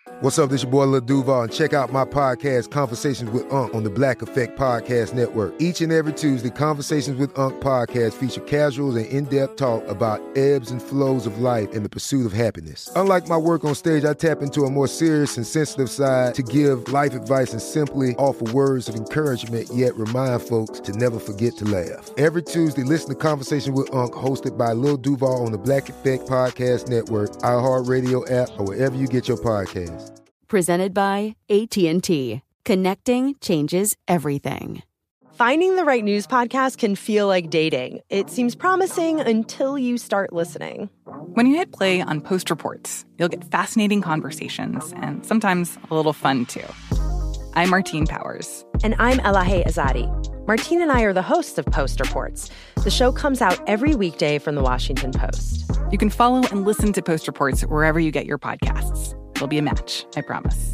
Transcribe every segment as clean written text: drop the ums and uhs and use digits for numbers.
What's up, this your boy Lil Duval, and check out my podcast, Conversations with Unc, on the Black Effect Podcast Network. Each and every Tuesday, Conversations with Unc podcast feature casuals and in-depth talk about ebbs and flows of life and the pursuit of happiness. Unlike my work on stage, I tap into a more serious and sensitive side to give life advice and simply offer words of encouragement, yet remind folks to never forget to laugh. Every Tuesday, listen to Conversations with Unc, hosted by Lil Duval on the Black Effect Podcast Network, iHeartRadio app, or wherever you get your podcasts. Presented by AT&T. Connecting changes everything. Finding the right news podcast can feel like dating. It seems promising until you start listening. When you hit play on Post Reports, you'll get fascinating conversations and sometimes a little fun, too. I'm Martine Powers. And I'm Elahe Azadi. Martine and I are the hosts of Post Reports. The show comes out every weekday from The Washington Post. You can follow and listen to Post Reports wherever you get your podcasts. It'll be a match, I promise.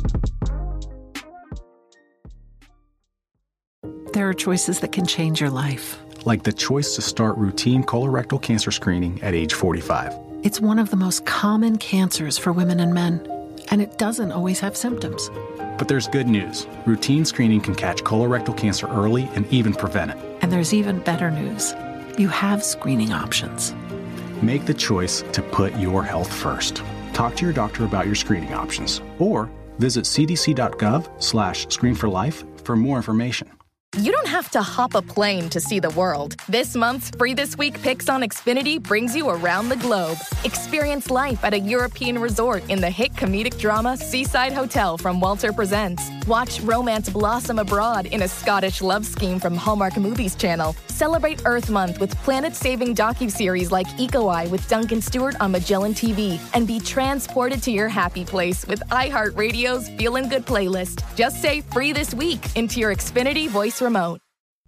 There are choices that can change your life. Like the choice to start routine colorectal cancer screening at age 45. It's one of the most common cancers for women and men, and it doesn't always have symptoms. But there's good news. Routine screening can catch colorectal cancer early and even prevent it. And there's even better news. You have screening options. Make the choice to put your health first. Talk to your doctor about your screening options or visit cdc.gov/screenforlife for more information. You don't have to hop a plane to see the world. This month's Free This Week Picks on Xfinity brings you around the globe. Experience life at a European resort in the hit comedic drama Seaside Hotel from Walter Presents. Watch romance blossom abroad in a Scottish love scheme from Hallmark Movies Channel. Celebrate Earth Month with planet-saving docuseries like Eco Eye with Duncan Stewart on Magellan TV. And be transported to your happy place with iHeartRadio's Feelin' Good playlist. Just say Free This Week into your Xfinity voice remote.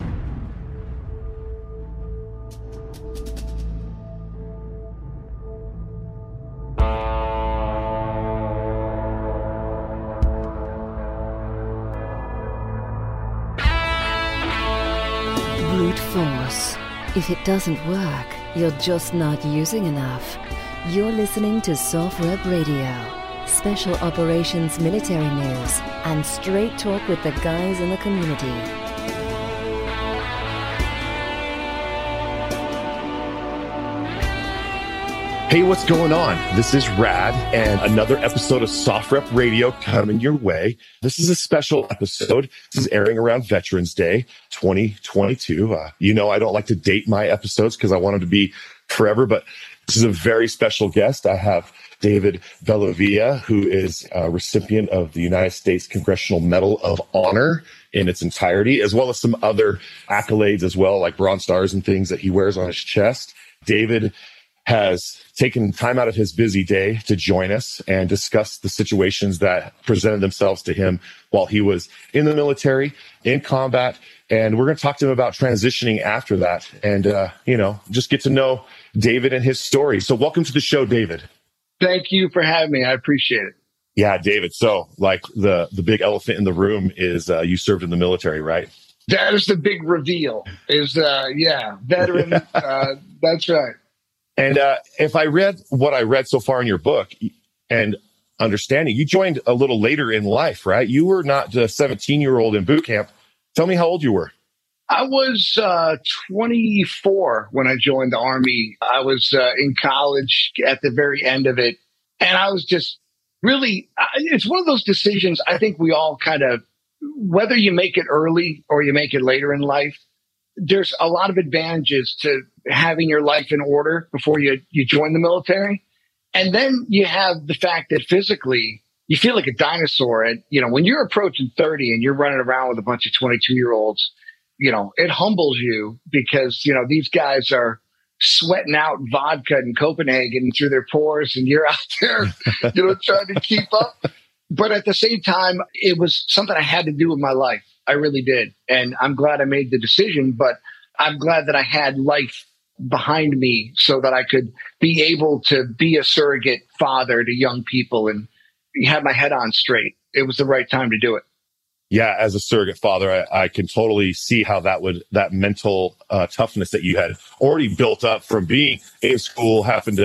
Brute force. If it doesn't work, you're just not using enough. You're listening to Soft Rep Radio. Special Operations Military News and straight talk with the guys in the community. Hey, what's going on? This is Rad, and another episode of Soft Rep Radio coming your way. This is a special episode. This is airing around Veterans Day 2022. You know, I don't like to date my episodes because I want them to be forever, but this is a very special guest. I have David Bellavia, who is a recipient of the United States Congressional Medal of Honor in its entirety, as well as some other accolades as well, like Bronze Stars and things that he wears on his chest. David has taken time out of his busy day to join us and discuss the situations that presented themselves to him while he was in the military, in combat. And we're going to talk to him about transitioning after that and, just get to know David and his story. So welcome to the show, David. Thank you for having me. I appreciate it. Yeah, David. So like the big elephant in the room is you served in the military, right? That is the big reveal veteran. That's right. And if I read what I read so far in your book and understanding, you joined a little later in life, right? You were not a 17-year-old in boot camp. Tell me how old you were. I was 24 when I joined the Army. I was in college at the very end of it. And I was just really, it's one of those decisions I think we all kind of, whether you make it early or you make it later in life, there's a lot of advantages to having your life in order before you join the military. And then you have the fact that physically you feel like a dinosaur. And, when you're approaching 30 and you're running around with a bunch of 22-year-olds, it humbles you because, these guys are sweating out vodka in Copenhagen through their pores and you're out there, trying to keep up. But at the same time, it was something I had to do with my life. I really did. And I'm glad I made the decision, but I'm glad that I had life behind me so that I could be able to be a surrogate father to young people and have my head on straight. It was the right time to do it. Yeah, as a surrogate father, I can totally see how that mental toughness that you had already built up from being in school, having to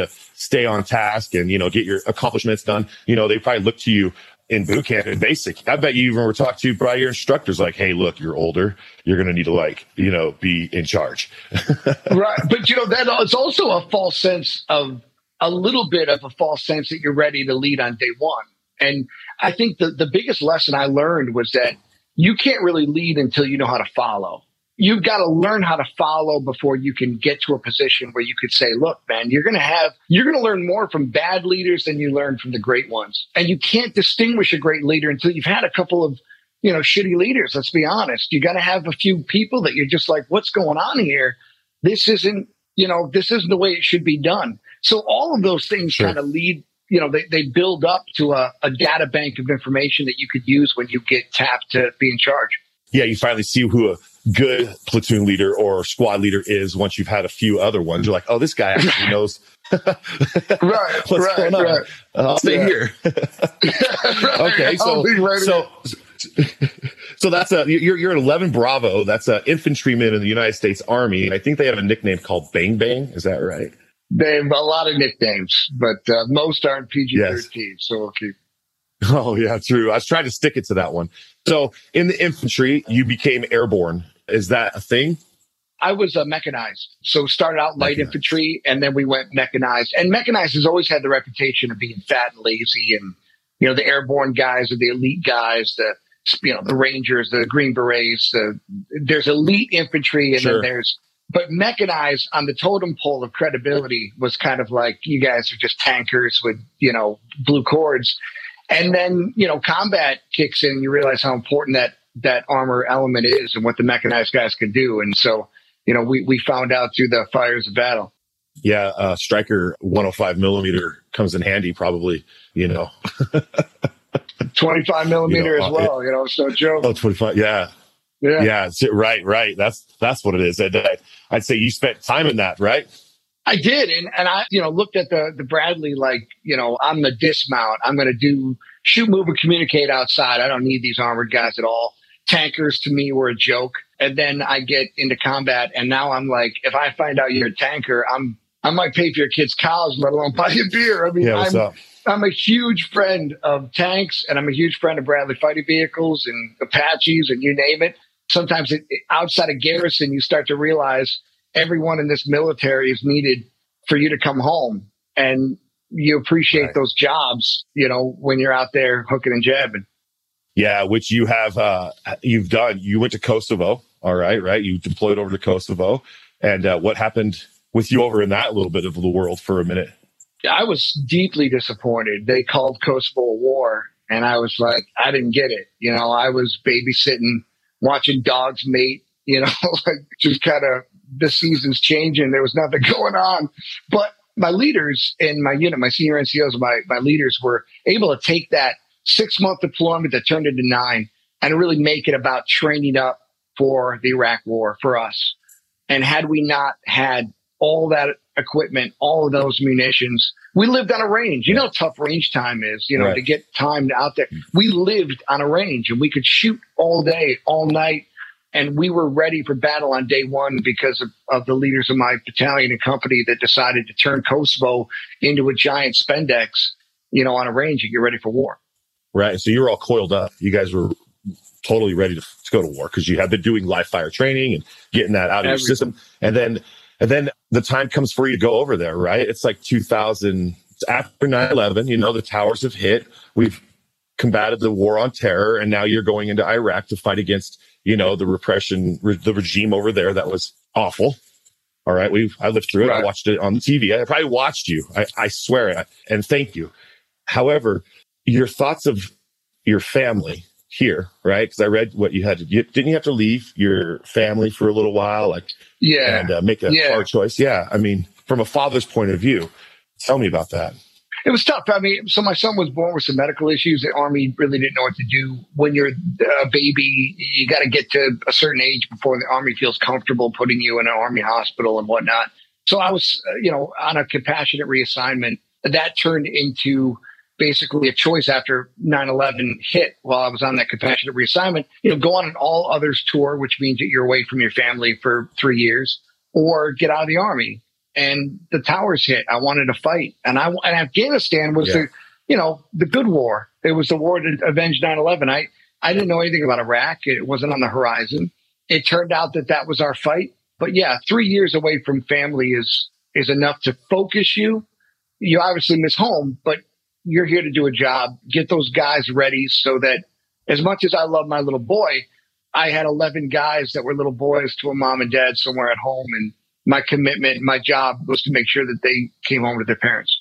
stay on task and, get your accomplishments done. They probably look to you in boot camp and basic. I bet you even were talked to by your instructors like, hey, look, you're older. You're going to need to be in charge. Right. But, that it's also a little bit of a false sense that you're ready to lead on day one. And I think the biggest lesson I learned was that you can't really lead until you know how to follow. You've got to learn how to follow before you can get to a position where you could say, look, man, you're going to learn more from bad leaders than you learn from the great ones. And you can't distinguish a great leader until you've had a couple of, shitty leaders. Let's be honest. You got to have a few people that you're just like, what's going on here? This isn't the way it should be done. So all of those things kind of lead, they build up to a data bank of information that you could use when you get tapped to be in charge. Yeah, you finally see who a good platoon leader or squad leader is once you've had a few other ones. You're like, oh, this guy actually knows what's going on. Right. I'll stay here. Okay, so that's you're an 11 Bravo. That's an infantryman in the United States Army. I think they have a nickname called Bang Bang. Is that right? They have a lot of nicknames, but most aren't PG-13. Yes. So we'll keep. Oh, yeah, true. I was trying to stick it to that one. So in the infantry, you became airborne. Is that a thing? I was mechanized. So started out light infantry, and then we went mechanized. And mechanized has always had the reputation of being fat and lazy. And, the airborne guys are the elite guys, the Rangers, the Green Berets. There's elite infantry, and then there's... But mechanized on the totem pole of credibility was kind of like, you guys are just tankers with, blue cords. And then, combat kicks in and you realize how important that armor element is and what the mechanized guys can do. And so, we found out through the fires of battle. Yeah. Stryker 105 millimeter comes in handy, probably, 25 millimeter as well, it's no joke. Oh, 25. Yeah. Yeah. Right. That's what it is. I'd say you spent time in that, right? I did. And I, looked at the Bradley, like, I'm the dismount. I'm going to do shoot, move, and communicate outside. I don't need these armored guys at all. Tankers to me were a joke. And then I get into combat. And now I'm like, if I find out you're a tanker, I might pay for your kids' college, let alone buy you beer. I mean, I'm a huge friend of tanks, and I'm a huge friend of Bradley fighting vehicles and Apaches and you name it. Sometimes outside of garrison, you start to realize everyone in this military is needed for you to come home, and you appreciate those jobs, when you're out there hooking and jabbing. Yeah, which you have, you've done. You went to Kosovo, all right? You deployed over to Kosovo, and what happened with you over in that little bit of the world for a minute? I was deeply disappointed. They called Kosovo a war, and I was like, I didn't get it. I was babysitting, watching dogs mate, like just kind of the season's changing. There was nothing going on. But my leaders in my unit, my senior NCOs, my leaders were able to take that 6-month deployment that turned into 9 and really make it about training up for the Iraq war for us. And had we not had all that equipment, all of those munitions, we lived on a range. You know how tough range time is, to get time out there. We lived on a range and we could shoot all day, all night. And we were ready for battle on day one because of the leaders of my battalion and company that decided to turn Kosovo into a giant spendex, on a range and get ready for war. Right. So you were all coiled up. You guys were totally ready to go to war because you had been doing live fire training and getting that out of your system. And then the time comes for you to go over there, right? It's like 2000, after 9/11, the towers have hit. We've combated the war on terror. And now you're going into Iraq to fight against, the repression, the regime over there that was awful. All right. I lived through it. Right. I watched it on TV. I probably watched you. I swear it. And thank you. However, your thoughts of your family here, right? Because I read what you had to, didn't you have to leave your family for a little while? And make a hard choice. Yeah. I mean, from a father's point of view, tell me about that. It was tough. I mean, so my son was born with some medical issues. The Army really didn't know what to do. When you're a baby, you got to get to a certain age before the Army feels comfortable putting you in an Army hospital and whatnot. So I was, on a compassionate reassignment. That turned into basically a choice after 9/11 hit while I was on that compassionate reassignment. Go on an all others tour, which means that you're away from your family for 3 years, or get out of the Army. and the towers hit. I wanted to fight. And Afghanistan was the good war. It was the war to avenge 9/11. I didn't know anything about Iraq. It wasn't on the horizon. It turned out that was our fight. But yeah, 3 years away from family is enough to focus you. You obviously miss home, but you're here to do a job. Get those guys ready so that as much as I love my little boy, I had 11 guys that were little boys to a mom and dad somewhere at home. And my commitment, my job was to make sure that they came home to their parents.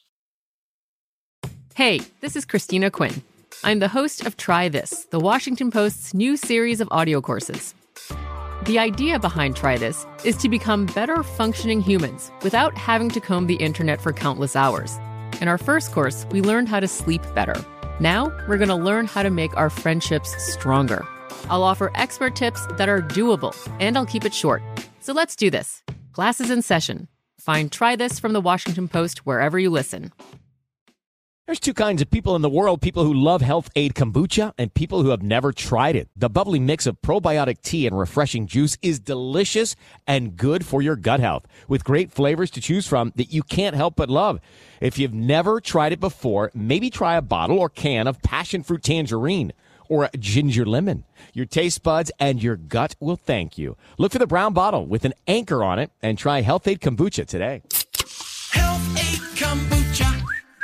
Hey, this is Christina Quinn. I'm the host of Try This, the Washington Post's new series of audio courses. The idea behind Try This is to become better functioning humans without having to comb the internet for countless hours. In our first course, we learned how to sleep better. Now, we're going to learn how to make our friendships stronger. I'll offer expert tips that are doable, and I'll keep it short. So let's do this. Class is in session. Find Try This from the Washington Post wherever you listen. There's two kinds of people in the world, people who love Health Aid Kombucha and people who have never tried it. The bubbly mix of probiotic tea and refreshing juice is delicious and good for your gut health, with great flavors to choose from that you can't help but love. If you've never tried it before, maybe try a bottle or can of passion fruit tangerine or a ginger lemon. Your taste buds and your gut will thank you. Look for the brown bottle with an anchor on it and try Health Aid Kombucha today. Health Aid Kombucha.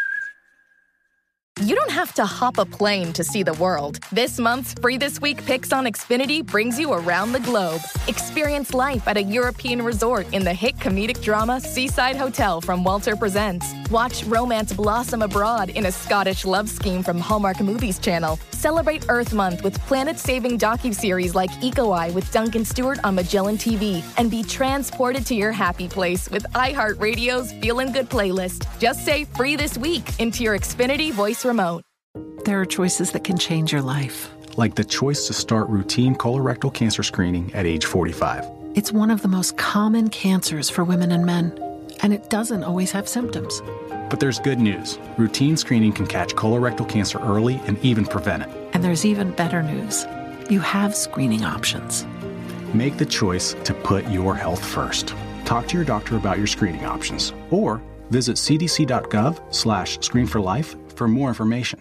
You don't have to hop a plane to see the world. This month's Free This Week Picks on Xfinity brings you around the globe. Experience life at a European resort in the hit comedic drama Seaside Hotel from Walter Presents. Watch romance blossom abroad in a Scottish love scheme from Hallmark Movies Channel. Celebrate Earth Month with planet-saving docuseries like Eco Eye with Duncan Stewart on Magellan TV. And be transported to your happy place with iHeartRadio's Feelin' Good playlist. Just say Free This Week into your Xfinity voice remote. There are choices that can change your life. Like the choice to start routine colorectal cancer screening at age 45. It's one of the most common cancers for women and men, and it doesn't always have symptoms. But there's good news. Routine screening can catch colorectal cancer early and even prevent it. And there's even better news. You have screening options. Make the choice to put your health first. Talk to your doctor about your screening options or visit cdc.gov/screenforlife for more information.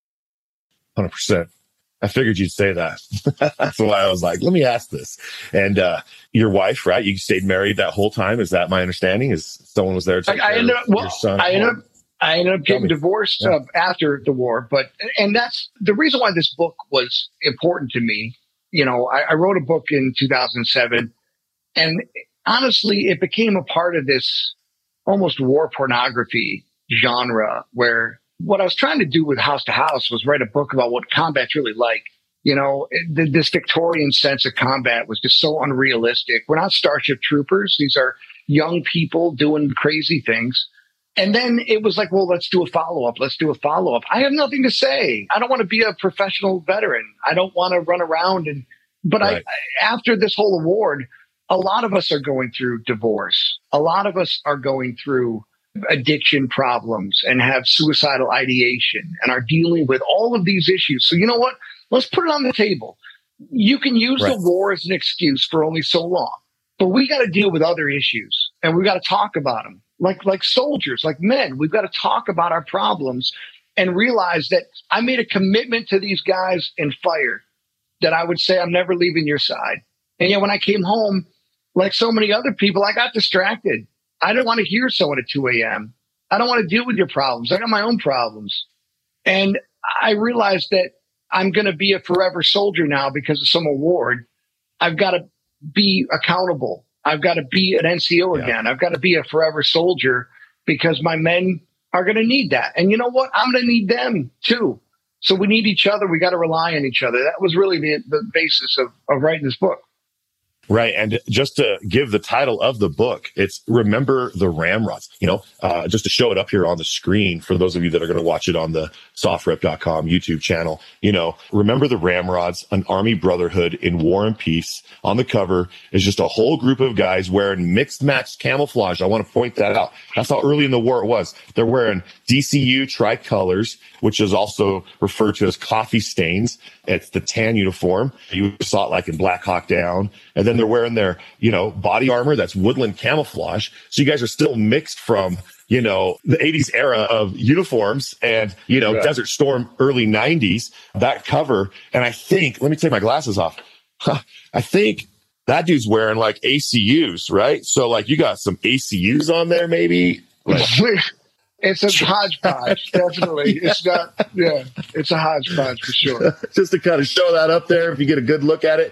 100%. I figured you'd say that. That's why I was like, let me ask this. And your wife, right? You stayed married that whole time. Is that my understanding? Is someone was there to take care of your son? I ended up getting divorced after the war. And that's the reason why this book was important to me. You know, I wrote a book in 2007, and honestly, it became a part of this almost war pornography genre where what I was trying to do with House to House was write a book about what combat's really like. You know, this Victorian sense of combat was just so unrealistic. We're not Starship Troopers. These are young people doing crazy things. And then it was like, well, let's do a follow-up. I have nothing to say. I don't want to be a professional veteran. I don't want to run around. But right. After this whole award, a lot of us are going through divorce. A lot of us are going through addiction problems and have suicidal ideation and are dealing with all of these issues. So you know what? Let's put it on the table. You can use the war as an excuse for only so long, but we got to deal with other issues and we got to talk about them like soldiers, like men. We've got to talk about our problems and realize that I made a commitment to these guys in fire that I would say I'm never leaving your side. And yet when I came home, like so many other people, I got distracted. I don't want to hear someone at 2 a.m. I don't want to deal with your problems. I got my own problems. And I realized that I'm going to be a forever soldier now because of some award. I've got to be accountable. I've got to be an NCO again. I've got to be a forever soldier because my men are going to need that. And you know what? I'm going to need them too. So we need each other. We got to rely on each other. That was really the basis of writing this book. Right. And just to give the title of the book, it's Remember the Ramrods, just to show it up here on the screen for those of you that are going to watch it on the sofrep.com YouTube channel. Remember the Ramrods, an Army brotherhood in war and peace. On the cover is just a whole group of guys wearing mixed matched camouflage. I want to point that out. That's how early in the war it was. They're wearing DCU tricolors, which is also referred to as coffee stains. It's the tan uniform. You saw it like in Black Hawk Down. And then and they're wearing their, body armor that's woodland camouflage. So you guys are still mixed from, the 80s era of uniforms and, Desert Storm early 90s, that cover. And I think, let me take my glasses off. I think that dude's wearing like ACUs, right? So like you got some ACUs on there, maybe? Like, it's a hodgepodge, definitely. It's not, it's a hodgepodge for sure. Just to kind of show that up there, if you get a good look at it,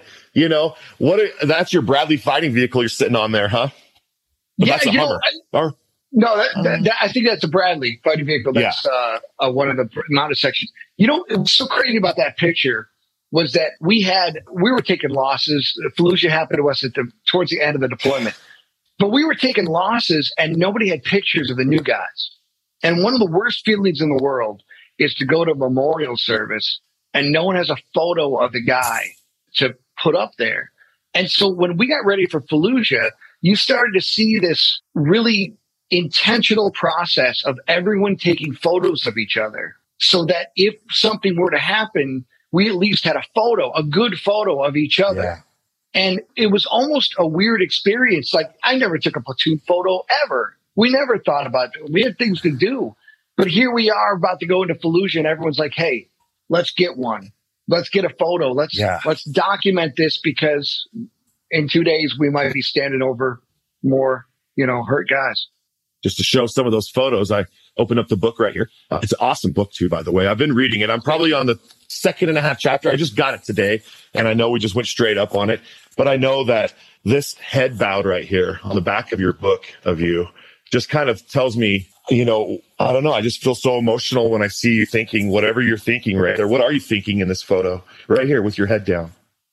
that's your Bradley fighting vehicle you're sitting on there, huh? But that's a Hummer. No, I think that's a Bradley fighting vehicle. That's one of the mounted sections. It was so crazy about that picture was that we were taking losses. Fallujah happened to us towards the end of the deployment. But we were taking losses and nobody had pictures of the new guys. And one of the worst feelings in the world is to go to a memorial service and no one has a photo of the guy to put up there. And so when we got ready for Fallujah, you started to see this really intentional process of everyone taking photos of each other so that if something were to happen, we at least had a good photo of each other. Yeah. And it was almost a weird experience. Like I never took a platoon photo ever. We never thought about it. We had things to do. But here we are about to go into Fallujah and everyone's like, hey, let's get one. Let's get a photo. Let's document this because in 2 days we might be standing over more, hurt guys. Just to show some of those photos, I opened up the book right here. It's an awesome book too, by the way. I've been reading it. I'm probably on the 2.5 chapter. I just got it today. And I know we just went straight up on it, but I know that this head bowed right here on the back of your book of you just kind of tells me, I don't know. I just feel so emotional when I see you thinking whatever you're thinking right there. What are you thinking in this photo right here with your head down?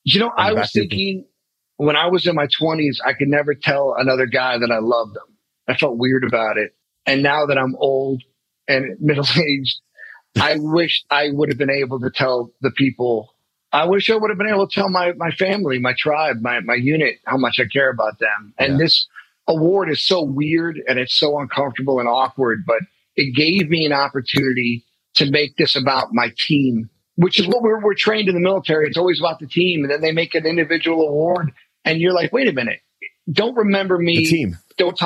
I was thinking when I was in my 20s, I could never tell another guy that I loved them. I felt weird about it. And now that I'm old and middle-aged, I wish I would have been able to tell the people. I wish I would have been able to tell my family, my tribe, my unit, how much I care about them. And this award is so weird and it's so uncomfortable and awkward, but it gave me an opportunity to make this about my team, which is what we're trained in the military. It's always about the team. And then they make an individual award. And you're like, wait a minute. Don't remember me. The team.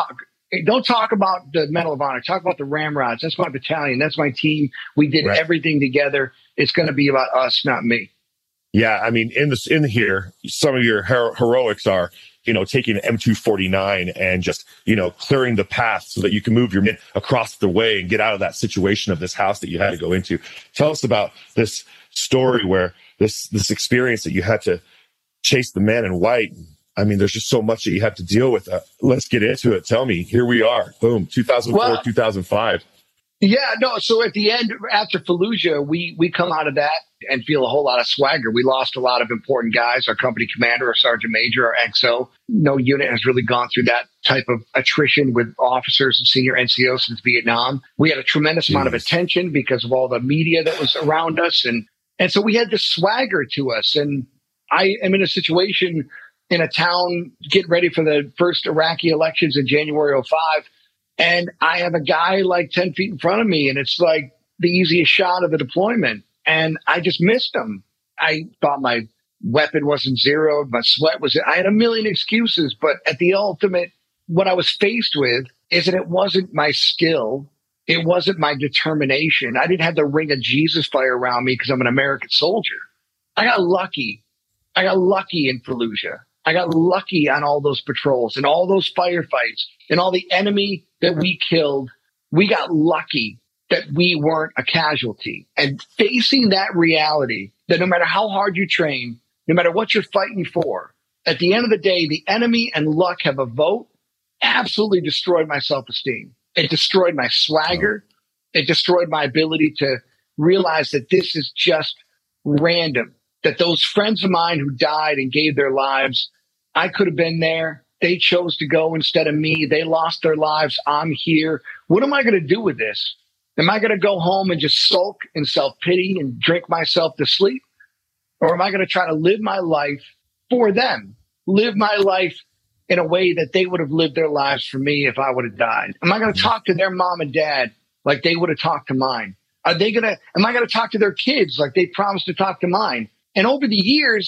Don't talk about the Medal of Honor. Talk about the Ramrods. That's my battalion. That's my team. We did everything together. It's going to be about us, not me. Yeah, I mean, in here, some of your heroics are, taking an M249 and just, clearing the path so that you can move your men across the way and get out of that situation of this house that you had to go into. Tell us about this story where this experience that you had to chase the man in white. I mean, there's just so much that you have to deal with. Let's get into it. Tell me, here we are. Boom, 2004, 2005. Yeah, no. So at the end, after Fallujah, we come out of that and feel a whole lot of swagger. We lost a lot of important guys. Our company commander, our sergeant major, our XO. No unit has really gone through that type of attrition with officers and senior NCOs since Vietnam. We had a tremendous amount of attention because of all the media that was around us. And so we had this swagger to us. And I am in a situation in a town, get ready for the first Iraqi elections in January 2005. And I have a guy like 10 feet in front of me, and it's like the easiest shot of the deployment. And I just missed him. I thought my weapon wasn't zeroed. My sweat was, I had a million excuses, but at the ultimate, what I was faced with is that it wasn't my skill. It wasn't my determination. I didn't have the ring of Jesus fire around me because I'm an American soldier. I got lucky. I got lucky in Fallujah. I got lucky on all those patrols and all those firefights and all the enemy that we killed. We got lucky that we weren't a casualty. And facing that reality, that no matter how hard you train, no matter what you're fighting for, at the end of the day, the enemy and luck have a vote, absolutely destroyed my self-esteem. It destroyed my swagger. It destroyed my ability to realize that this is just random, that those friends of mine who died and gave their lives, I could have been there. They chose to go instead of me. They lost their lives. I'm here. What am I going to do with this? Am I going to go home and just sulk in self-pity and drink myself to sleep? Or am I going to try to live my life for them? Live my life in a way that they would have lived their lives for me if I would have died? Am I going to talk to their mom and dad like they would have talked to mine? Am I going to talk to their kids like they promised to talk to mine? And over the years,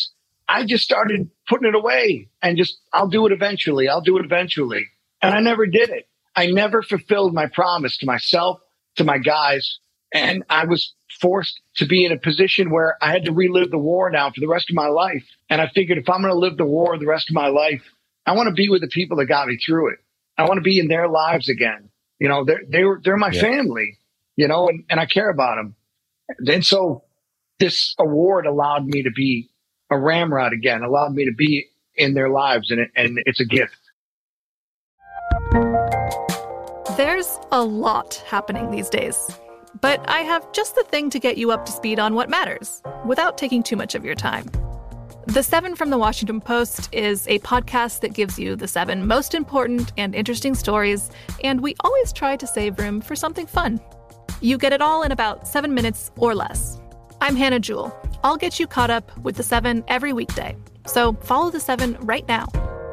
I just started putting it away and I'll do it eventually. I'll do it eventually. And I never did it. I never fulfilled my promise to myself, to my guys. And I was forced to be in a position where I had to relive the war now for the rest of my life. And I figured if I'm going to live the war the rest of my life, I want to be with the people that got me through it. I want to be in their lives again. You know, they're my family, you know, and I care about them. And so this award allowed me to be a ramrod again, allowed me to be in their lives. And it's a gift. There's a lot happening these days, but I have just the thing to get you up to speed on what matters without taking too much of your time. The 7 from the Washington Post is a podcast that gives you the 7 most important and interesting stories, and we always try to save room for something fun. You get it all in about 7 minutes or less. I'm Hannah Jewell. I'll get you caught up with the 7 every weekday. So follow the 7 right now.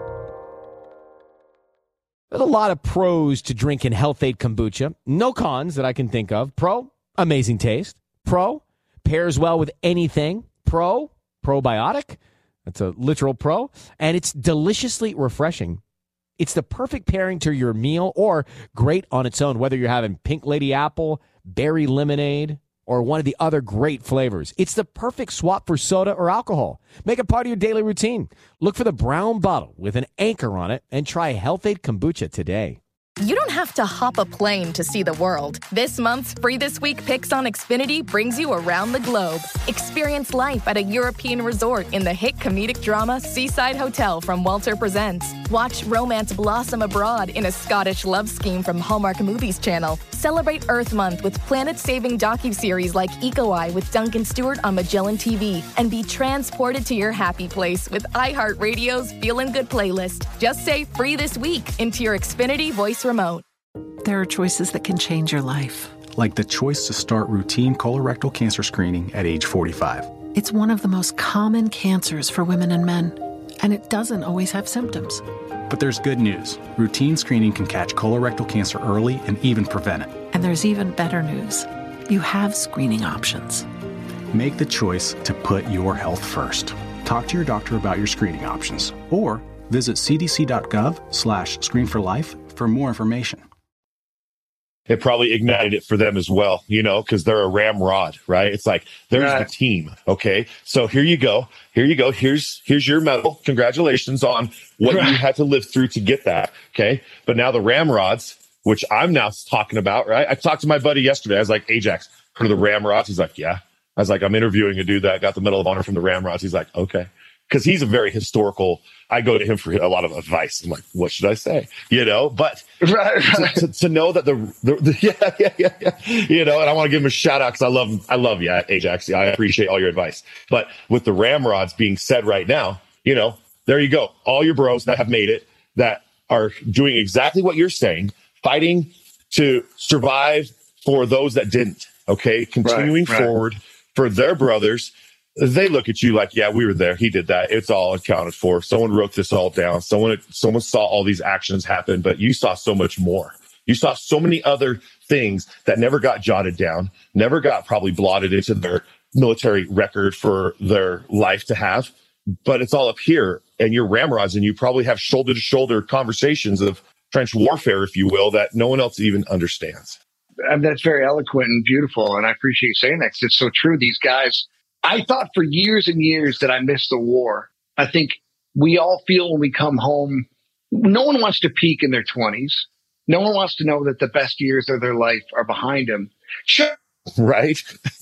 There's a lot of pros to drinking Health-Ade kombucha. No cons that I can think of. Pro, amazing taste. Pro, pairs well with anything. Pro, probiotic. That's a literal pro. And it's deliciously refreshing. It's the perfect pairing to your meal or great on its own, whether you're having pink lady apple, berry lemonade, or one of the other great flavors. It's the perfect swap for soda or alcohol. Make it part of your daily routine. Look for the brown bottle with an anchor on it and try Health-Ade kombucha today. You don't have to hop a plane to see the world. This month's Free This Week Picks on Xfinity brings you around the globe. Experience life at a European resort in the hit comedic drama Seaside Hotel from Walter Presents. Watch romance blossom abroad in a Scottish love scheme from Hallmark Movies Channel. Celebrate Earth Month with planet-saving docuseries like Eco Eye with Duncan Stewart on Magellan TV. And be transported to your happy place with iHeartRadio's Feelin' Good playlist. Just say Free This Week into your Xfinity voice remote. There are choices that can change your life. Like the choice to start routine colorectal cancer screening at age 45. It's one of the most common cancers for women and men, and it doesn't always have symptoms. But there's good news. Routine screening can catch colorectal cancer early and even prevent it. And there's even better news. You have screening options. Make the choice to put your health first. Talk to your doctor about your screening options or visit cdc.gov/screenforlife for more information. It probably ignited it for them as well, you know, because they're a ramrod, right? It's like, there's the team. Okay. So here you go. Here's your medal. Congratulations on what you had to live through to get that. Okay. But now the ramrods, which I'm now talking about, right? I talked to my buddy yesterday. I was like, Ajax, heard of the ramrods? He's like, yeah. I was like, I'm interviewing a dude that got the Medal of Honor from the ramrods. He's like, okay. Because he's a very historical, I go to him for a lot of advice. I'm like, what should I say? You know, but to know that you know, and I want to give him a shout out because I love you, Ajax. I appreciate all your advice. But with the ramrods being said right now, you know, there you go. All your bros that have made it, that are doing exactly what you're saying, fighting to survive for those that didn't. Okay. Continuing forward for their brothers. They look at you like, yeah, we were there. He did that. It's all accounted for. Someone wrote this all down. Someone saw all these actions happen, but you saw so much more. You saw so many other things that never got jotted down, never got probably blotted into their military record for their life to have. But it's all up here, and you're ramrods, and you probably have shoulder to shoulder conversations of trench warfare, if you will, that no one else even understands. That's very eloquent and beautiful. And I appreciate you saying that because it's so true. These guys, I thought for years and years that I missed the war. I think we all feel when we come home, no one wants to peak in their 20s. No one wants to know that the best years of their life are behind them. Sure. Right.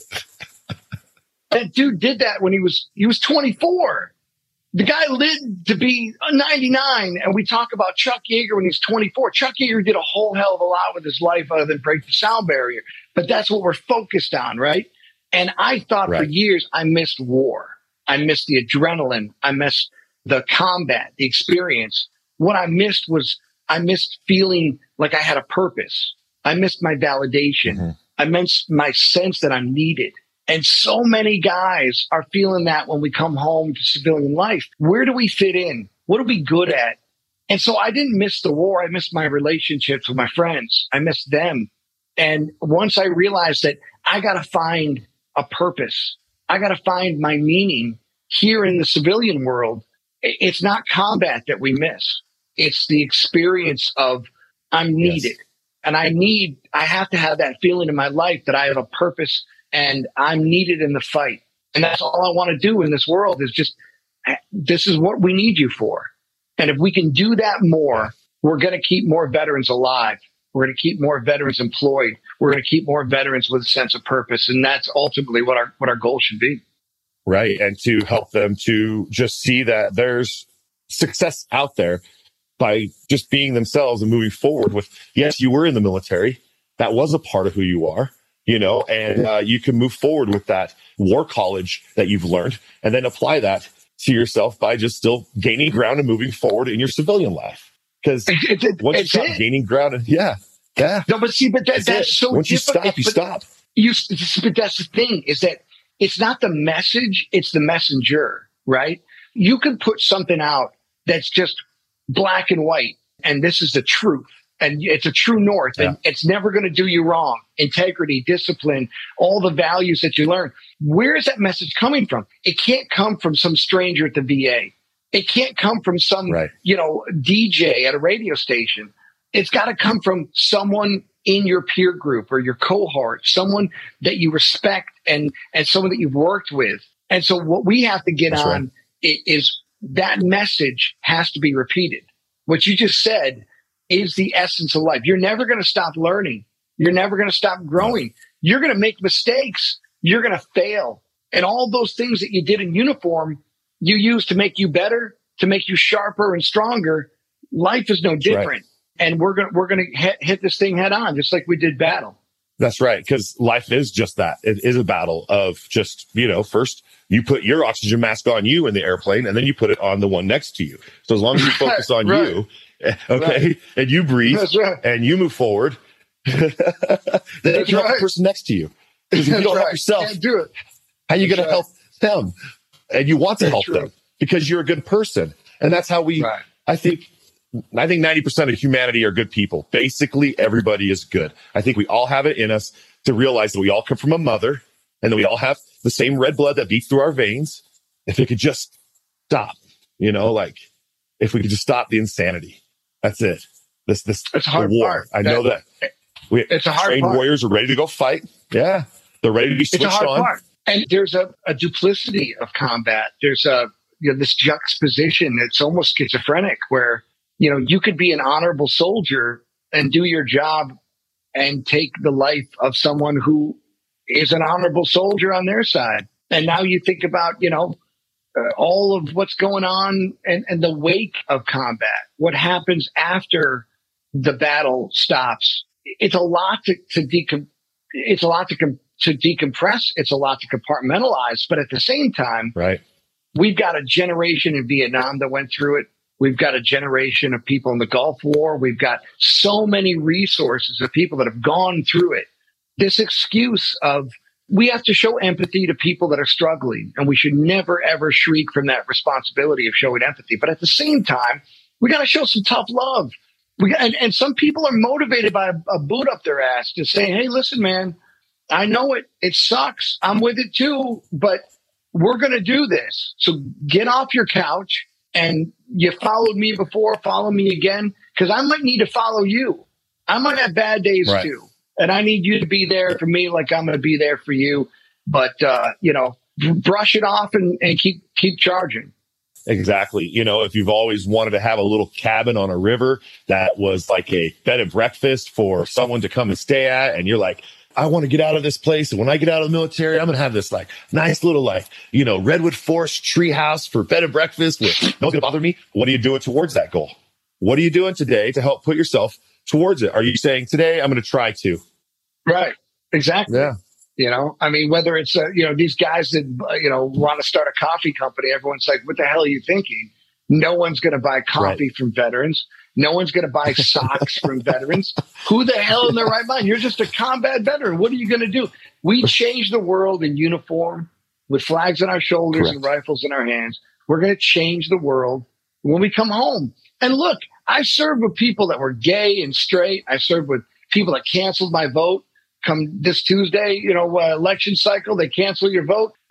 That dude did that when he was 24. The guy lived to be 99. And we talk about Chuck Yeager when he's 24. Chuck Yeager did a whole hell of a lot with his life other than break the sound barrier. But that's what we're focused on, right? And I thought for years I missed war. I missed the adrenaline. I missed the combat, the experience. What I missed was I missed feeling like I had a purpose. I missed my validation. Mm-hmm. I missed my sense that I'm needed. And so many guys are feeling that when we come home to civilian life. Where do we fit in? What are we good at? And so I didn't miss the war. I missed my relationships with my friends. I missed them. And once I realized that I got to find a purpose, I got to find my meaning, here in the civilian world, it's not combat that we miss. It's the experience of I'm needed. Yes. And I have to have that feeling in my life that I have a purpose and I'm needed in the fight. And that's all I want to do in this world is just, this is what we need you for. And if we can do that more, we're going to keep more veterans alive. We're going to keep more veterans employed. We're going to keep more veterans with a sense of purpose. And that's ultimately what our goal should be. Right. And to help them to just see that there's success out there by just being themselves and moving forward with, yes, you were in the military. That was a part of who you are, and you can move forward with that war college that you've learned and then apply that to yourself by just still gaining ground and moving forward in your civilian life. Because once you stop gaining ground, No, but see, that's so once difficult. You stop. But that's the thing is that it's not the message, it's the messenger, right? You can put something out that's just black and white, and this is the truth, and it's a true north, and it's never going to do you wrong. Integrity, discipline, all the values that you learn. Where is that message coming from? It can't come from some stranger at the VA. It can't come from some, DJ at a radio station. It's got to come from someone in your peer group or your cohort, someone that you respect and someone that you've worked with. And so what we have to get on is that message has to be repeated. What you just said is the essence of life. You're never going to stop learning. You're never going to stop growing. You're going to make mistakes. You're going to fail. And all those things that you did in uniform, you use to make you better, to make you sharper and stronger. Life is no different. Right. And we're going to hit this thing head on, just like we did battle. That's right. Because life is just that. It is a battle of just, first you put your oxygen mask on you in the airplane and then you put it on the one next to you. So as long as you focus on you, and you breathe and you move forward, then you help the person next to you. Because if you don't help yourself, can't do it. How are you going to help them? And you want to help them because you're a good person. And that's how I think 90% of humanity are good people. Basically, everybody is good. I think we all have it in us to realize that we all come from a mother and that we all have the same red blood that beats through our veins. If it could just stop, if we could just stop the insanity. That's it. This it's a hard war. Part. I know that. It's a hard trained part. Warriors are ready to go fight. Yeah. They're ready to be switched it's a hard on. Part. And there's a duplicity of combat. There's this juxtaposition that's almost schizophrenic where, you could be an honorable soldier and do your job and take the life of someone who is an honorable soldier on their side. And now you think about, all of what's going on and the wake of combat, what happens after the battle stops. It's a lot to decompress. It's a lot to compartmentalize. But at the same time, we've got a generation in Vietnam that went through it. We've got a generation of people in the Gulf War. We've got so many resources of people that have gone through it. This excuse of we have to show empathy to people that are struggling, and we should never, ever shriek from that responsibility of showing empathy. But at the same time, we got to show some tough love. And some people are motivated by a boot up their ass to say, hey, listen, man, I know it sucks. I'm with it too, but we're going to do this. So get off your couch. And you followed me before, follow me again, because I might need to follow you. I might have bad days too. And I need you to be there for me like I'm going to be there for you. But, brush it off and keep charging. Exactly. If you've always wanted to have a little cabin on a river that was like a bed and breakfast for someone to come and stay at, and you're like, I want to get out of this place. And when I get out of the military, I'm going to have this nice little redwood forest tree house for bed and breakfast with no one's going to bother me. What are you doing towards that goal? What are you doing today to help put yourself towards it? Are you saying today I'm going to try to? Right. Exactly. Yeah. Whether it's, these guys that, want to start a coffee company, everyone's like, what the hell are you thinking? No one's going to buy coffee from veterans. No one's going to buy socks from veterans. Who the hell in their right mind? You're just a combat veteran. What are you going to do? We change the world in uniform with flags on our shoulders and rifles in our hands. We're going to change the world when we come home. And look, I served with people that were gay and straight. I served with people that canceled my vote. Come this Tuesday, election cycle, they cancel your vote.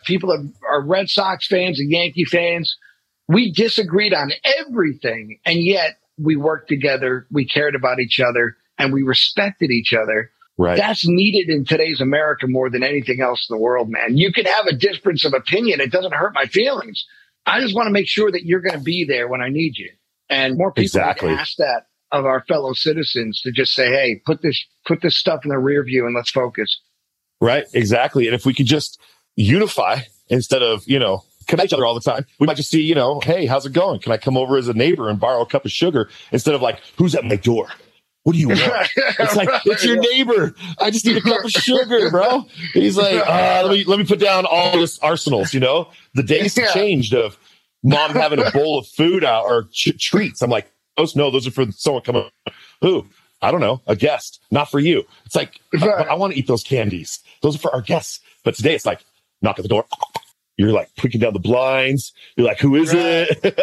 people that are Red Sox fans and Yankee fans. We disagreed on everything, and yet we worked together. We cared about each other, and we respected each other. Right. That's needed in today's America more than anything else in the world, man. You can have a difference of opinion. It doesn't hurt my feelings. I just want to make sure that you're going to be there when I need you. And more people need to ask that of our fellow citizens, to just say, hey, put this stuff in the rear view and let's focus. Right. Exactly. And if we could just unify instead of, connect each other all the time, we might just see, hey, how's it going? Can I come over as a neighbor and borrow a cup of sugar, instead of like, who's at my door? What do you want? It's like, it's your neighbor. I just need a cup of sugar, bro. And he's like, let me put down all this arsenals, The days changed of mom having a bowl of food out or treats. I'm like, no, those are for someone coming. Who? I don't know. A guest. Not for you. It's like, but I want to eat those candies. Those are for our guests. But today it's like, knock at the door. You're like picking down the blinds. You're like, who is it?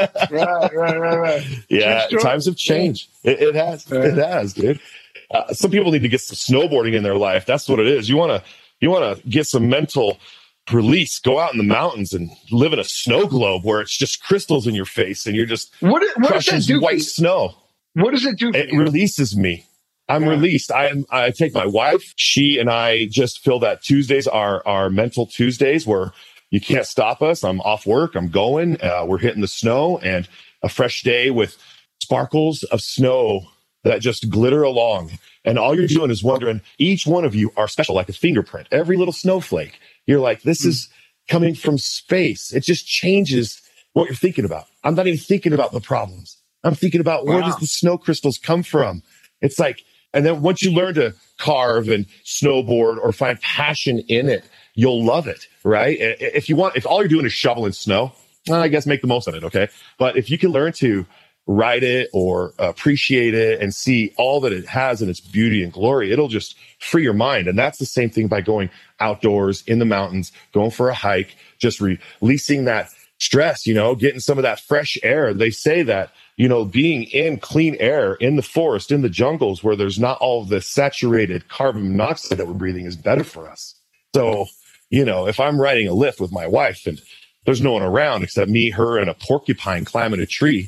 Right. Yeah, times have changed. It has, dude. Some people need to get some snowboarding in their life. That's what it is. You want to get some mental release. Go out in the mountains and live in a snow globe where it's just crystals in your face and you're just crushing white snow. What does it do for you? It releases me. I'm released. I take my wife. She and I just feel that Tuesdays are our mental Tuesdays where you can't stop us. I'm off work. I'm going. We're hitting the snow, and a fresh day with sparkles of snow that just glitter along. And all you're doing is wondering, each one of you are special, like a fingerprint. Every little snowflake. You're like, this is coming from space. It just changes what you're thinking about. I'm not even thinking about the problems. I'm thinking about where does the snow crystals come from? It's like, and then once you learn to carve and snowboard or find passion in it, you'll love it, right? If all you're doing is shoveling snow, well, I guess make the most of it, okay? But if you can learn to ride it or appreciate it and see all that it has in its beauty and glory, it'll just free your mind. And that's the same thing by going outdoors in the mountains, going for a hike, just releasing that stress, getting some of that fresh air. They say that, being in clean air in the forest, in the jungles where there's not all of the saturated carbon monoxide that we're breathing is better for us. So, if I'm riding a lift with my wife and there's no one around except me, her, and a porcupine climbing a tree,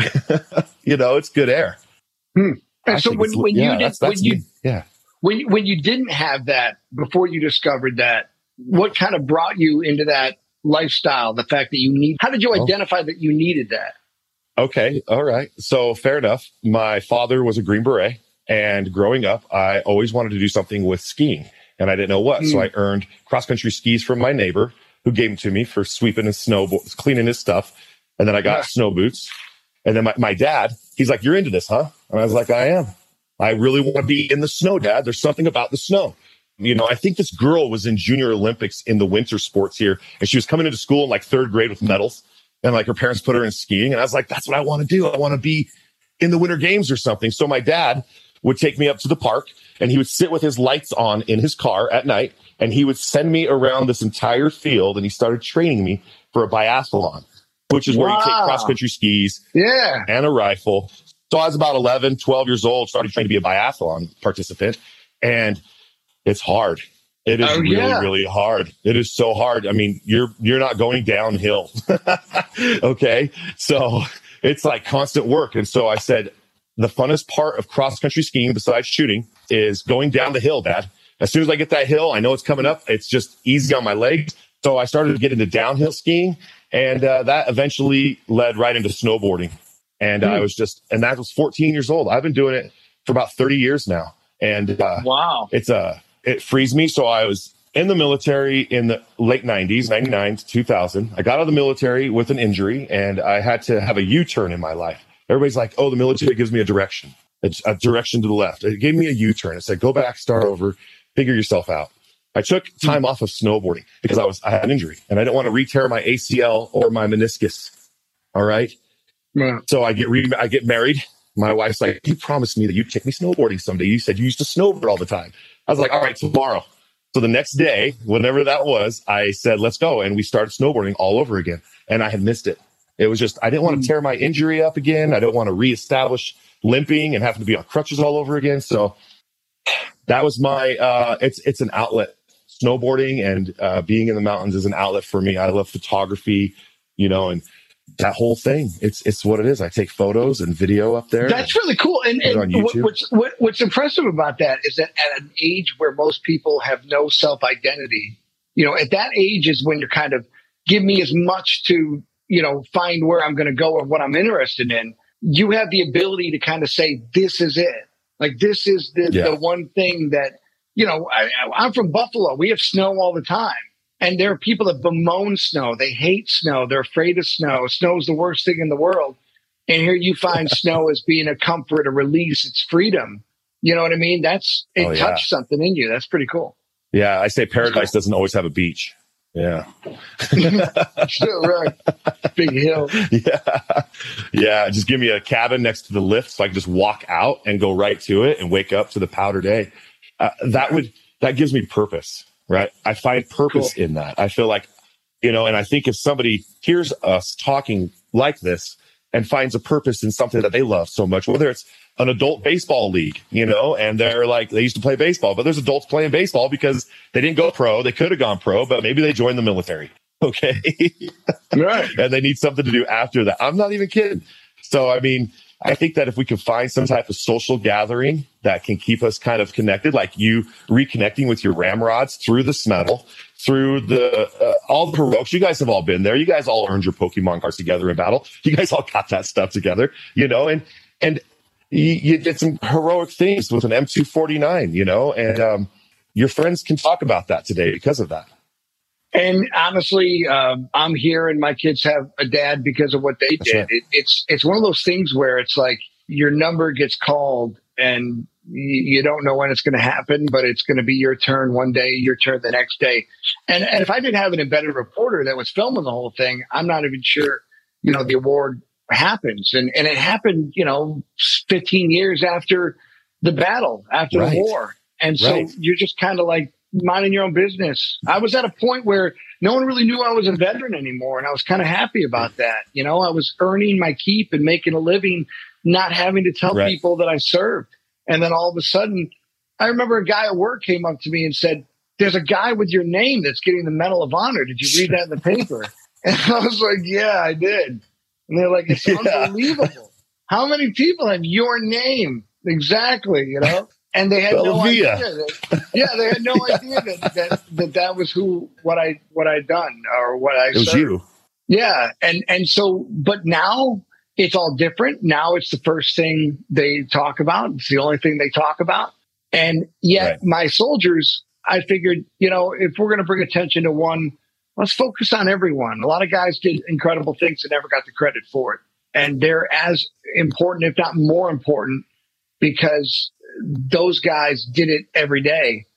it's good air. And so when you didn't have that before you discovered that, what kind of brought you into that lifestyle? The fact that how did you identify that you needed that? Okay. All right. So fair enough. My father was a Green Beret, and growing up, I always wanted to do something with skiing, and I didn't know what. So I earned cross-country skis from my neighbor, who gave them to me for sweeping his snowboard, cleaning his stuff. And then I got snow boots. And then my dad, he's like, you're into this, huh? And I was like, I am. I really want to be in the snow, Dad. There's something about the snow. I think this girl was in Junior Olympics in the winter sports here, and she was coming into school in like third grade with medals. And like her parents put her in skiing. And I was like, that's what I want to do. I want to be in the Winter Games or something. So my dad would take me up to the park, and he would sit with his lights on in his car at night, and he would send me around this entire field, and he started training me for a biathlon, which is where you take cross-country skis and a rifle. So I was about 11, 12 years old, started trying to be a biathlon participant, and it's hard. It is really hard. It is so hard. I mean, you're not going downhill. Okay. So it's like constant work. And so I said, the funnest part of cross-country skiing besides shooting is going down the hill, Dad. As soon as I get that hill, I know it's coming up. It's just easy on my legs. So I started to get into downhill skiing, and that eventually led right into snowboarding. And that was 14 years old. I've been doing it for about 30 years now. And it frees me. So I was in the military in the late 90s, 99 to 2000. I got out of the military with an injury, and I had to have a U-turn in my life. Everybody's like, oh, the military gives me a direction to the left. It gave me a U-turn. It said, go back, start over, figure yourself out. I took time off of snowboarding because I had an injury, and I didn't want to re-tear my ACL or my meniscus. All right. Yeah. So I get married. My wife's like, you promised me that you'd take me snowboarding someday. You said you used to snowboard all the time. I was like, all right, tomorrow. So the next day, whenever that was, I said, let's go. And we started snowboarding all over again. And I had missed it. It was just, I didn't want to tear my injury up again. I don't want to reestablish limping and having to be on crutches all over again. So that was my, it's an outlet. snowboarding and being in the mountains is an outlet for me. I love photography, and that whole thing. It's what it is. I take photos and video up there. That's really cool. And what's impressive about that is that at an age where most people have no self-identity, at that age is when you're kind of give me as much to, find where I'm going to go or what I'm interested in. You have the ability to kind of say, this is it. Like, this is the one thing that, I'm from Buffalo. We have snow all the time. And there are people that bemoan snow. They hate snow. They're afraid of snow. Snow's the worst thing in the world. And here you find snow as being a comfort, a release. It's freedom. You know what I mean? It touched something in you. That's pretty cool. Yeah. I say paradise doesn't always have a beach. Yeah. Sure, right. Big hill. Yeah. Yeah. Just give me a cabin next to the lift so I can just walk out and go right to it and wake up to the powder day. That gives me purpose. Right. I find purpose in that. I feel like, and I think if somebody hears us talking like this and finds a purpose in something that they love so much, whether it's an adult baseball league, and they're like, they used to play baseball, but there's adults playing baseball because they didn't go pro. They could have gone pro, but maybe they joined the military. Okay. Right. And they need something to do after that. I'm not even kidding. So, I think that if we can find some type of social gathering that can keep us kind of connected, like you reconnecting with your ramrods through the Smedal, through the all the heroics, you guys have all been there. You guys all earned your Pokemon cards together in battle. You guys all got that stuff together, and you did some heroic things with an M249, and your friends can talk about that today because of that. And honestly, I'm here and my kids have a dad because of what they did. Right. It's one of those things where it's like your number gets called and you don't know when it's going to happen, but it's going to be your turn one day, your turn the next day. And if I didn't have an embedded reporter that was filming the whole thing, I'm not even sure, the award happens. And it happened, 15 years after the battle, after the war. And so you're just kind of like, minding your own business. I was at a point where no one really knew I was a veteran anymore. And I was kind of happy about that. I was earning my keep and making a living, not having to tell people that I served. And then all of a sudden, I remember a guy at work came up to me and said, there's a guy with your name that's getting the Medal of Honor. Did you read that in the paper? And I was like, yeah, I did. And they're like, it's unbelievable. How many people have your name? Exactly, And they had no idea. They had no idea that was what I'd done or what I. It was you. Yeah, and so, but now it's all different. Now it's the first thing they talk about. It's the only thing they talk about. And yet, my soldiers, I figured, if we're going to bring attention to one, let's focus on everyone. A lot of guys did incredible things and never got the credit for it, and they're as important, if not more important, because those guys did it every day.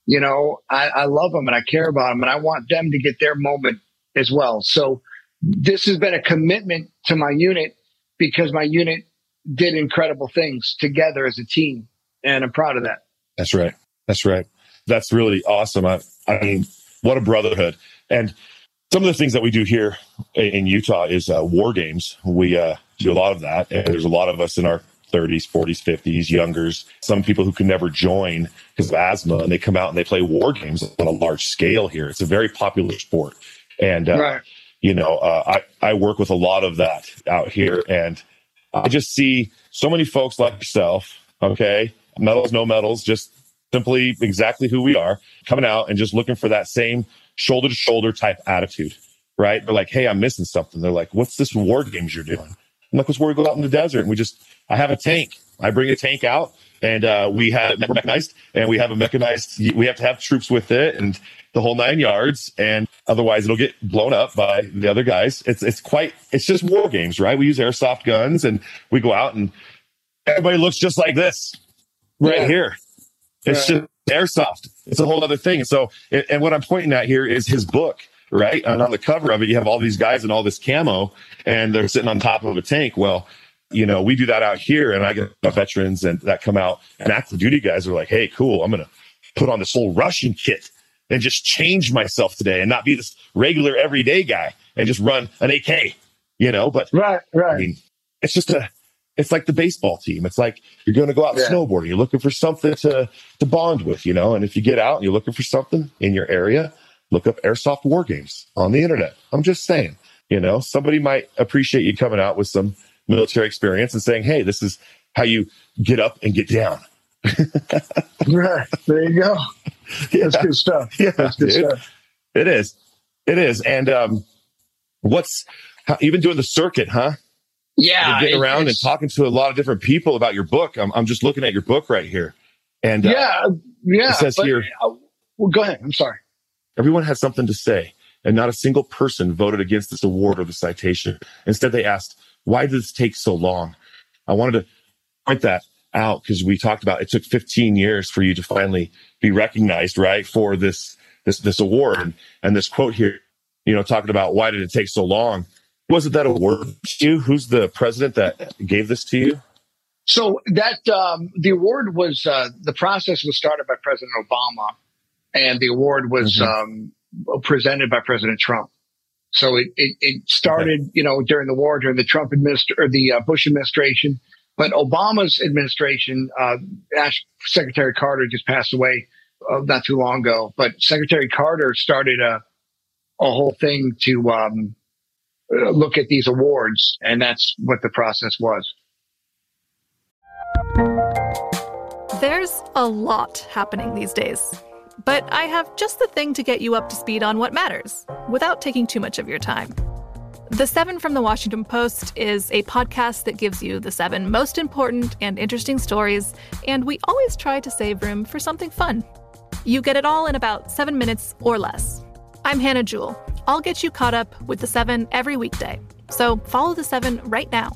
I love them and I care about them and I want them to get their moment as well. So this has been a commitment to my unit because my unit did incredible things together as a team. And I'm proud of that. That's right. That's really awesome. I mean, what a brotherhood. And some of the things that we do here in Utah is war games. We do a lot of that. And there's a lot of us in our 30s, 40s, 50s, youngers, some people who can never join because of asthma, and they come out and they play war games on a large scale here. It's a very popular sport. And, I work with a lot of that out here, and I just see so many folks like yourself, okay, medals, no medals, just simply exactly who we are, coming out and just looking for that same shoulder to shoulder type attitude, right? They're like, hey, I'm missing something. They're like, what's this war games you're doing? I'm like, what's where we go out in the desert and I have a tank. I bring a tank out and we have it mechanized and we have a mechanized, we have to have troops with it and the whole 9 yards. And otherwise it'll get blown up by the other guys. It's just war games, right? We use airsoft guns and we go out and everybody looks just like this here. It's just airsoft. It's a whole other thing. So, and what I'm pointing at here is his book. Right. And on the cover of it, you have all these guys in all this camo and they're sitting on top of a tank. Well, we do that out here and I get veterans and that come out and active duty guys are like, hey, cool. I'm going to put on this whole Russian kit and just change myself today and not be this regular everyday guy and just run an AK, but right. I mean, it's just It's like the baseball team. It's like you're going to go out snowboarding. You're looking for something to bond with, And if you get out and you're looking for something in your area, look up Airsoft War Games on the internet. I'm just saying, somebody might appreciate you coming out with some military experience and saying, hey, this is how you get up and get down. Right. There you go. That's good stuff. Yeah, that's good stuff. It is. And you've been doing the circuit, huh? Yeah. You're getting around and talking to a lot of different people about your book. I'm just looking at your book right here. And it says here. Well, go ahead. I'm sorry. Everyone had something to say, and not a single person voted against this award or the citation. Instead, they asked, why did this take so long? I wanted to point that out because we talked about it took 15 years for you to finally be recognized, right, for this award. And this quote here, talking about why did it take so long? Wasn't that award to you? Who's the president that gave this to you? So that the award was the process was started by President Obama, and the award was presented by President Trump. So it started, during the war, during the the Bush administration, but Obama's administration, Secretary Carter just passed away not too long ago. But Secretary Carter started a whole thing to look at these awards, and that's what the process was. There's a lot happening these days, but I have just the thing to get you up to speed on what matters without taking too much of your time. The 7 from the Washington Post is a podcast that gives you the 7 most important and interesting stories, and we always try to save room for something fun. You get it all in about 7 minutes or less. I'm Hannah Jewell. I'll get you caught up with the 7 every weekday. So follow the 7 right now.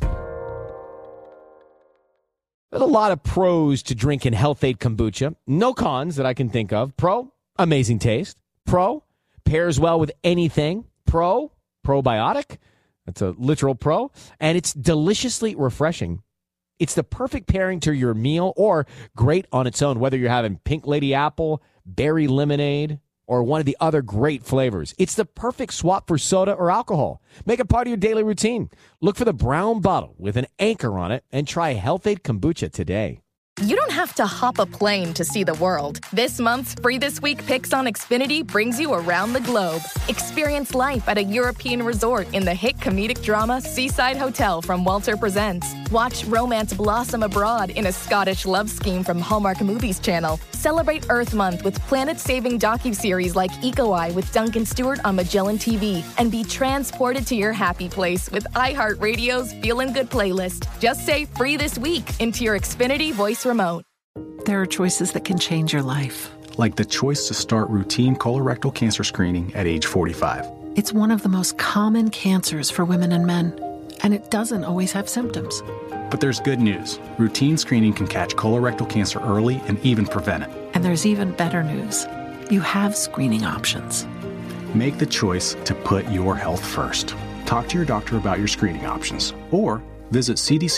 There's a lot of pros to drinking Health-Ade kombucha. No cons that I can think of. Pro, amazing taste. Pro, pairs well with anything. Pro, probiotic. That's a literal pro. And it's deliciously refreshing. It's the perfect pairing to your meal or great on its own, whether you're having pink lady apple, berry lemonade, or one of the other great flavors. It's the perfect swap for soda or alcohol. Make it part of your daily routine. Look for the brown bottle with an anchor on it and try Health-Ade kombucha today. You don't have to hop a plane to see the world. This month's Free This Week Picks on Xfinity brings you around the globe. Experience life at a European resort in the hit comedic drama Seaside Hotel from Walter Presents. Watch romance blossom abroad in a Scottish love scheme from Hallmark Movies Channel. Celebrate Earth Month with planet-saving docuseries like Eco Eye with Duncan Stewart on Magellan TV. And be transported to your happy place with iHeartRadio's Feelin' Good playlist. Just say Free This Week into your Xfinity voice remote. There are choices that can change your life. Like the choice to start routine colorectal cancer screening at age 45. It's one of the most common cancers for women and men, and it doesn't always have symptoms. But there's good news. Routine screening can catch colorectal cancer early and even prevent it. And there's even better news. You have screening options. Make the choice to put your health first. Talk to your doctor about your screening options or visit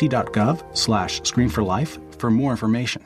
cdc.gov/screenforlife for more information.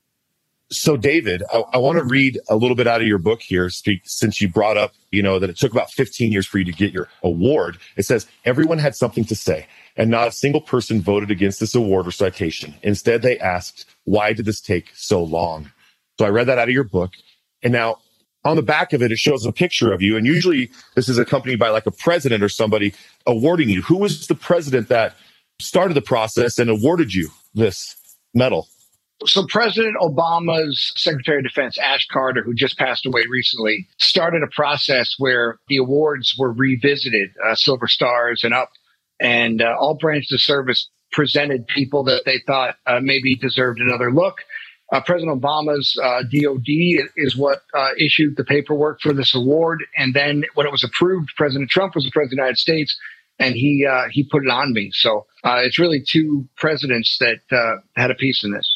So, David, I want to read a little bit out of your book here, since you brought up, that it took about 15 years for you to get your award. It says, everyone had something to say, and not a single person voted against this award or citation. Instead, they asked, why did this take so long? So I read that out of your book. And now on the back of it, it shows a picture of you. And usually this is accompanied by like a president or somebody awarding you. Who was the president that started the process and awarded you this medal? So President Obama's Secretary of Defense, Ash Carter, who just passed away recently, started a process where the awards were revisited, Silver Stars and up, and all branches of service presented people that they thought maybe deserved another look. President Obama's DOD is what issued the paperwork for this award. And then when it was approved, President Trump was the president of the United States, and he put it on me. So it's really 2 presidents that had a piece in this.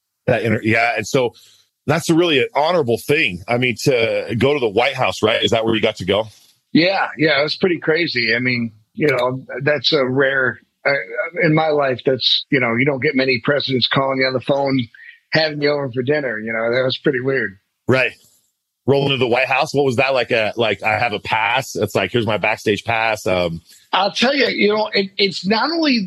Yeah. And so that's a really honorable thing. I mean, to go to the White House, right? Is that where you got to go? Yeah. It was pretty crazy. I mean, that's a rare, in my life, that's, you don't get many presidents calling you on the phone, having you over for dinner. That was pretty weird. Right. Rolling into the White House. What was that like? I have a pass. It's like, here's my backstage pass. I'll tell you, it's not only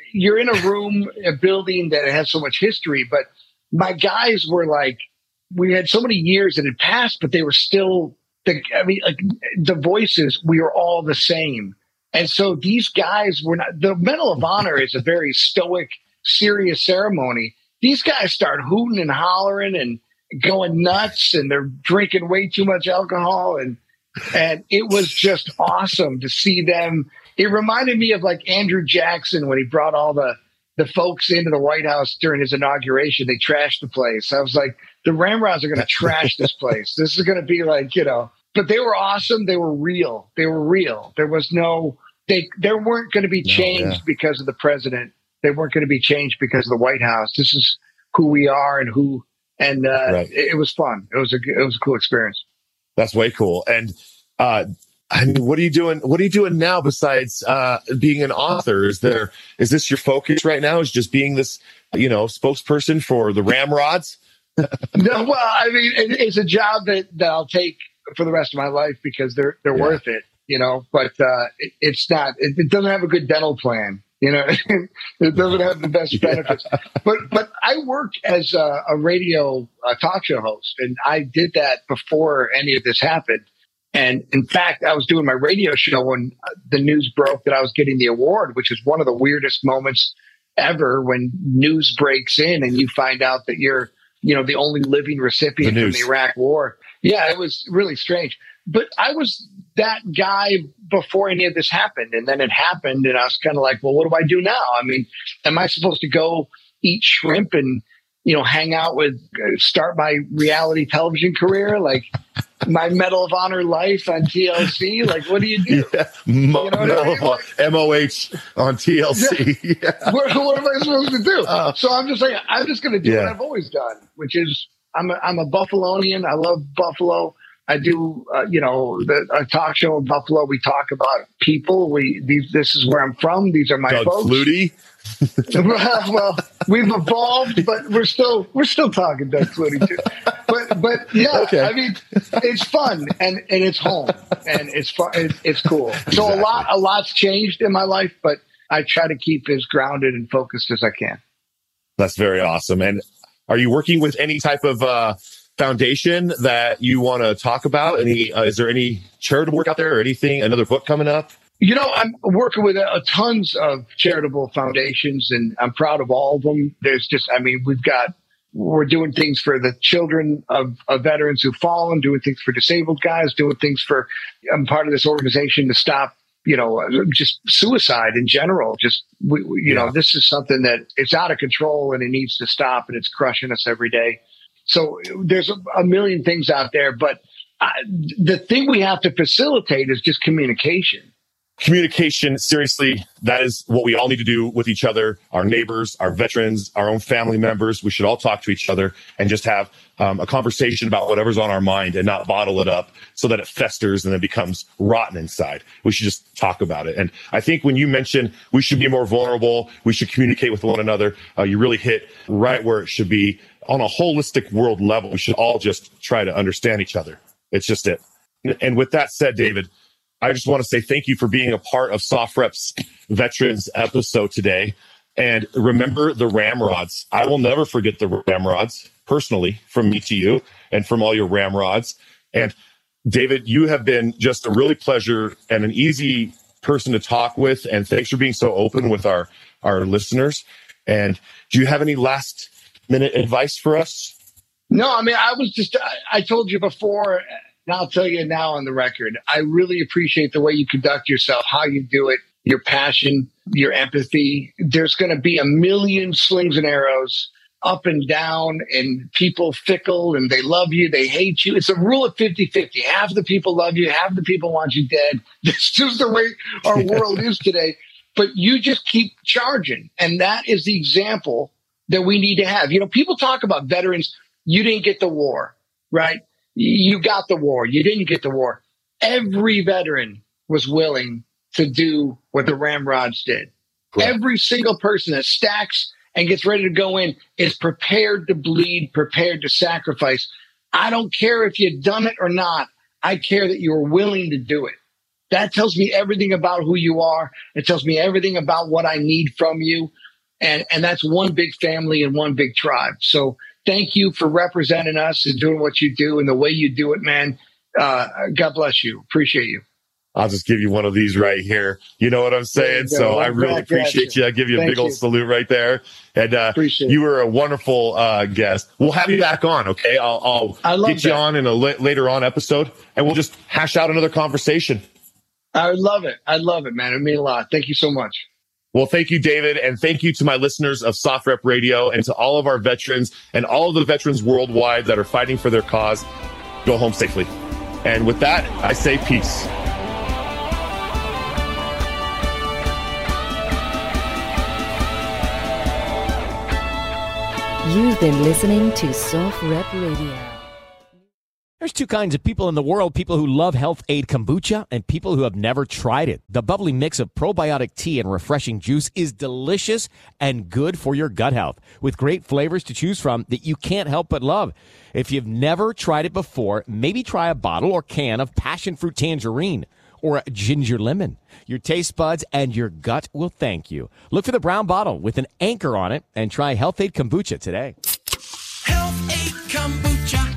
you're in a room, a building that has so much history, but my guys were like, we had so many years that had passed, but they were still, the voices, we were all the same. And so these guys were not, the Medal of Honor is a very stoic, serious ceremony. These guys start hooting and hollering and going nuts, and they're drinking way too much alcohol. And it was just awesome to see them. It reminded me of like Andrew Jackson when he brought all the folks into the White House during his inauguration. They trashed the place. I was like, the Ramrods are going to trash this place. This is going to be like, but they were awesome. They were real. There was no, there weren't going to be changed because of the president. They weren't going to be changed because of the White House. This is who we are and it was fun. It was a cool experience. That's way cool. And, what are you doing? What are you doing now besides being an author? Is this your focus right now? Is just being this, spokesperson for the Ramrods? No, well, I mean, it's a job that I'll take for the rest of my life because they're worth it, But it's not. It doesn't have a good dental plan, It doesn't have the best benefits. But I worked as a radio talk show host, and I did that before any of this happened. And in fact, I was doing my radio show when the news broke that I was getting the award, which is one of the weirdest moments ever when news breaks in and you find out that you're, the only living recipient from the Iraq War. Yeah, it was really strange. But I was that guy before any of this happened. And then it happened. And I was kind of like, well, what do I do now? I mean, am I supposed to go eat shrimp and, hang out start my reality television career? Like, my Medal of Honor life on TLC? Like, what do you do? Yeah. MOH on TLC. Yeah. What am I supposed to do? So I'm just like, I'm just going to do what I've always done, which is I'm a Buffalonian. I love Buffalo. I do, a talk show in Buffalo. We talk about people. This is where I'm from. These are my Doug folks. Flutie. Well, we've evolved, but we're still talking Doug Flutie too. But yeah, okay. I mean, it's fun and it's home and it's fun. It's cool. Exactly. So a lot's changed in my life, but I try to keep as grounded and focused as I can. That's very awesome. And are you working with any type of foundation that you want to talk about? Is there any charitable work out there or anything? Another book coming up? I'm working with tons of charitable foundations, and I'm proud of all of them. There's just, we're doing things for the children of veterans who've fallen, doing things for disabled guys, doing things I'm part of this organization to stop, just suicide in general. Just, this is something that it's out of control and it needs to stop, and it's crushing us every day. So there's a million things out there, but the thing we have to facilitate is just communication. Communication, seriously, that is what we all need to do with each other, our neighbors, our veterans, our own family members. We should all talk to each other and just have a conversation about whatever's on our mind and not bottle it up so that it festers and then becomes rotten inside. We should just talk about it. And I think when you mention we should be more vulnerable, we should communicate with one another, you really hit right where it should be. On a holistic world level, we should all just try to understand each other. It's just it. And with that said, David, I just want to say thank you for being a part of SOFREP's Veterans episode today. And remember the Ramrods. I will never forget the Ramrods, personally, from me to you and from all your Ramrods. And David, you have been just a really pleasure and an easy person to talk with. And thanks for being so open with our listeners. And do you have any last minute advice for us? No, I told you before, and I'll tell you now on the record, I really appreciate the way you conduct yourself, how you do it, your passion, your empathy. There's going to be a million slings and arrows up and down, and people fickle, and they love you, they hate you. It's a rule of 50-50. Half the people love you, half the people want you dead. That's just the way our world is today. But you just keep charging. And that is the example that we need to have. People talk about veterans. You didn't get the war, right? You got the war. You didn't get the war. Every veteran was willing to do what the Ramrods did. Right. Every single person that stacks and gets ready to go in is prepared to bleed, prepared to sacrifice. I don't care if you've done it or not. I care that you were willing to do it. that tells me everything about who you are. It tells me everything about what I need from you. And that's one big family and one big tribe. So thank you for representing us and doing what you do and the way you do it, man. God bless you. Appreciate you. I'll just give you one of these right here. You know what I'm saying? So I really appreciate you. I give you a big old salute right there. And you were a wonderful guest. We'll have you back on, okay? I'll get you on in a later on episode, and we'll just hash out another conversation. I love it. I love it, man. It means a lot. Thank you so much. Well, thank you, David. And thank you to my listeners of Soft Rep Radio and to all of our veterans and all of the veterans worldwide that are fighting for their cause. Go home safely. And with that, I say peace. You've been listening to Soft Rep Radio. There's two kinds of people in the world, people who love Health Aid Kombucha and people who have never tried it. The bubbly mix of probiotic tea and refreshing juice is delicious and good for your gut health, with great flavors to choose from that you can't help but love. If you've never tried it before, maybe try a bottle or can of passion fruit tangerine or a ginger lemon. Your taste buds and your gut will thank you. Look for the brown bottle with an anchor on it and try Health Aid Kombucha today. Health Aid Kombucha.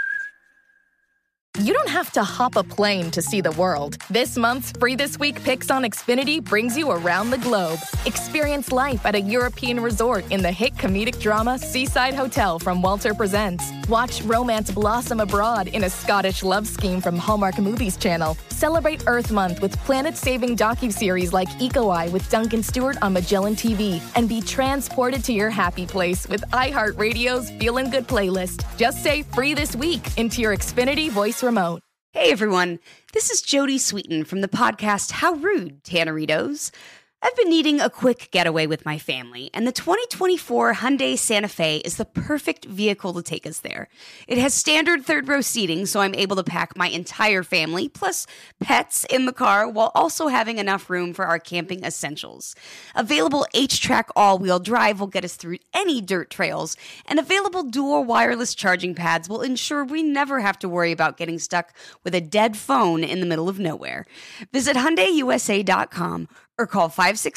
You don't have to hop a plane to see the world. This month's Free This Week Picks on Xfinity brings you around the globe. Experience life at a European resort in the hit comedic drama Seaside Hotel from Walter Presents. Watch romance blossom abroad in a Scottish love scheme from Hallmark Movies Channel. Celebrate Earth Month with planet-saving docuseries like Eco Eye with Duncan Stewart on Magellan TV. And be transported to your happy place with iHeartRadio's Feelin' Good playlist. Just say Free This Week into your Xfinity voice remote. Hey everyone, this is Jody Sweeten from the podcast How Rude, Tanneritos. I've been needing a quick getaway with my family, and the 2024 Hyundai Santa Fe is the perfect vehicle to take us there. It has standard third-row seating, so I'm able to pack my entire family, plus pets, in the car, while also having enough room for our camping essentials. Available H-Track all-wheel drive will get us through any dirt trails, and available dual wireless charging pads will ensure we never have to worry about getting stuck with a dead phone in the middle of nowhere. Visit HyundaiUSA.com or call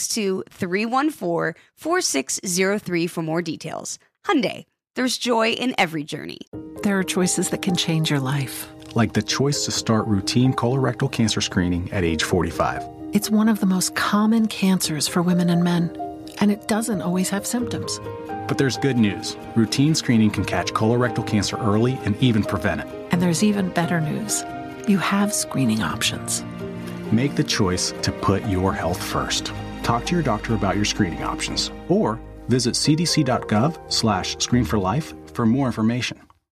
562-314-4603 for more details. Hyundai, there's joy in every journey. There are choices that can change your life. Like the choice to start routine colorectal cancer screening at age 45. It's one of the most common cancers for women and men, and it doesn't always have symptoms. But there's good news. Routine screening can catch colorectal cancer early and even prevent it. And there's even better news. You have screening options. Make the choice to put your health first. Talk to your doctor about your screening options or visit cdc.gov/screenforlife for more information.